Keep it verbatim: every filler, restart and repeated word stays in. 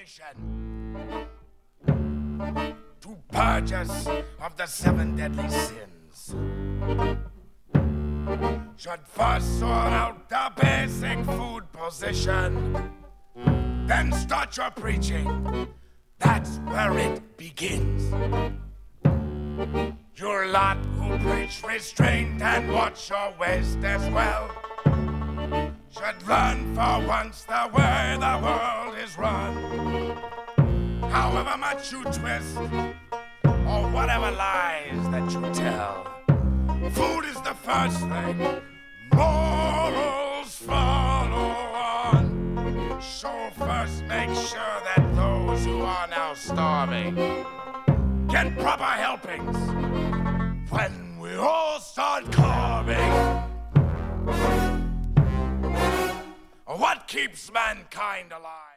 mission to purge us of the seven deadly sins. Should first sort out the basic food position, then start your preaching. That's where it begins. Your lot who preach restraint and watch your waist as well should learn for once the way the world is run. However much you twist, or whatever lies that you tell, food is the first thing, morals follow on. So first make sure that those who are now starving get proper helpings when we all start carving. What keeps mankind alive?